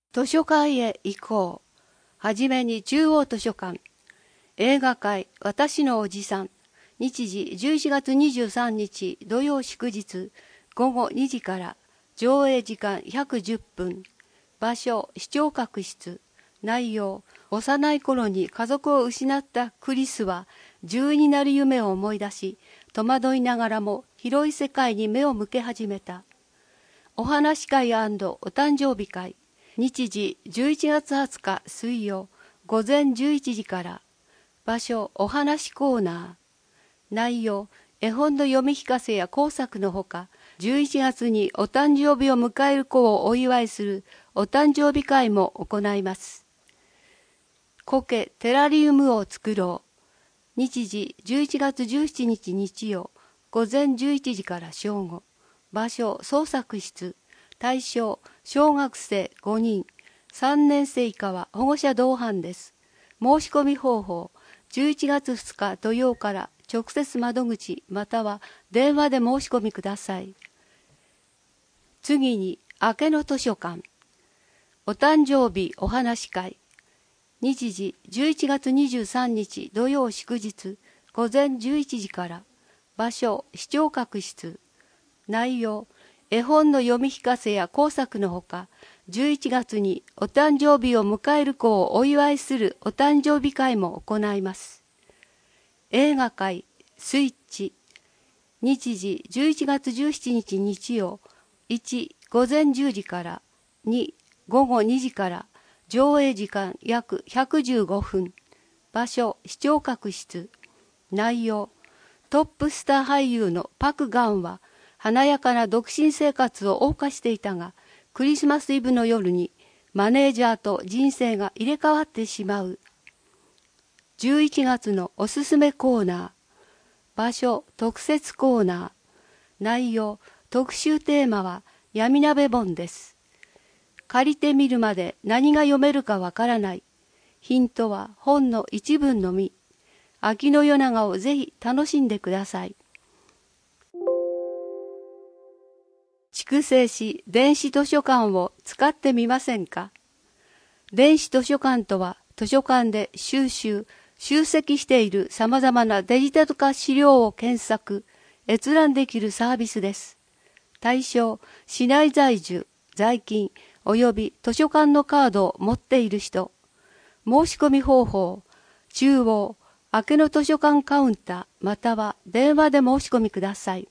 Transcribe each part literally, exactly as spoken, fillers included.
図書館へ行こう。はじめに中央図書館。映画界、私のおじさん。日時じゅういちがつにじゅうさんにち土曜祝日ごごにじから。上映時間ひゃくじゅっぷん。場所、視聴覚室。内容、幼い頃に家族を失ったクリスは獣医になる夢を思い出し、戸惑いながらも広い世界に目を向け始めた。お話し会&お誕生日会。日時じゅういちがつはつか水曜午前じゅういちじから。場所、お話コーナー。内容、絵本の読み聞かせや工作のほか、じゅういちがつにお誕生日を迎える子をお祝いするお誕生日会も行います。苔テラリウムを作ろう。日時じゅういちがつじゅうしちにち日曜午前じゅういちじから正午。場所、創作室。対象、小学生ごにん。さんねんせい以下は保護者同伴です。申し込み方法、じゅういちがつふつか土曜から直接窓口または電話で申し込みください。次に、明けの図書館。お誕生日お話し会。日時じゅういちがつにじゅうさんにち土曜祝日午前じゅういちじから。場所、視聴覚室。内容、絵本の読み聞かせや工作のほか、じゅういちがつにお誕生日を迎える子をお祝いするお誕生日会も行います。映画界、スイッチ。日時じゅういちがつじゅうしちにち日曜いち午前じゅうじからに午後にじから。上映時間約ひゃくじゅうごふん。場所、視聴覚室。内容、トップスター俳優のパク・ガンは華やかな独身生活を謳歌していたが、クリスマスイブの夜にマネージャーと人生が入れ替わってしまう。じゅういちがつのおすすめコーナー。場所、特設コーナー。内容、特集テーマは闇鍋本です。借りてみるまで何が読めるかわからない。ヒントは本の一文のみ。秋の夜長をぜひ楽しんでください。筑西市電子図書館を使ってみませんか？電子図書館とは図書館で収集、集積している様々なデジタル化資料を検索、閲覧できるサービスです。対象、市内在住、在勤、および図書館のカードを持っている人。申し込み方法、中央、明けの図書館カウンターまたは電話で申し込みください。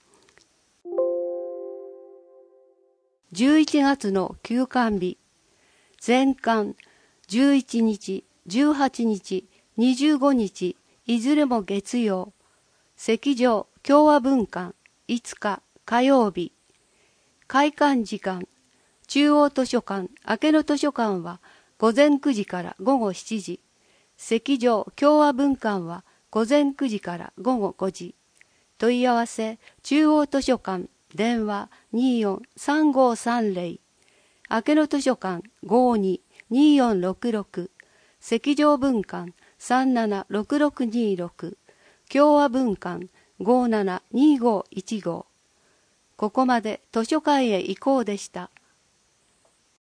じゅういちがつの休館日。前館、じゅういちにち、じゅうはちにち、にじゅうごにち、いずれも月曜。席上、共和文館、いつか火曜日。開館時間、中央図書館、明けの図書館は午前くじからごごしちじ。席上、共和文館は午前くじからごごごじ。問い合わせ、中央図書館、電話 にーよんさんごさんぜろ。明けの図書館 ごーにーにーよんろくろく。席上文館 さんななろくろくにーろく。共和文館 ごーななにーごーいちご。ここまで図書館へ行こうでした。